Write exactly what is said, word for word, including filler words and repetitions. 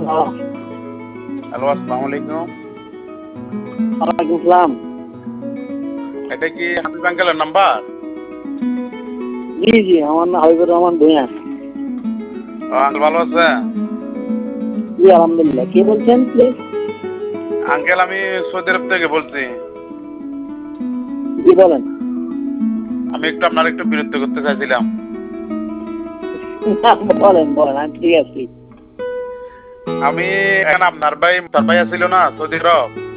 Hello, আসসালামু আলাইকুম। ওয়ালাইকুম আসসালাম। এটা কি হাবিব আঙ্কেলের নাম্বার? জি জি, আমার নাম হাবিবুর রহমান ভূঁইয়া। ও, আঙ্কেল ভালো আছে? জি আলহামদুলিল্লাহ। কে বলছেন প্লিজ? আঙ্কেল, আমি সৌদি আরব থেকে বলছি। জি বলেন। আমি একটু আপনার একটু বিরক্ত করতে চাইছিলাম। বলেন বলেন, আমি ঠিক আছি। আমি এখানে আপনার ভাই তার ভাই ছিল না সৌদি আরব,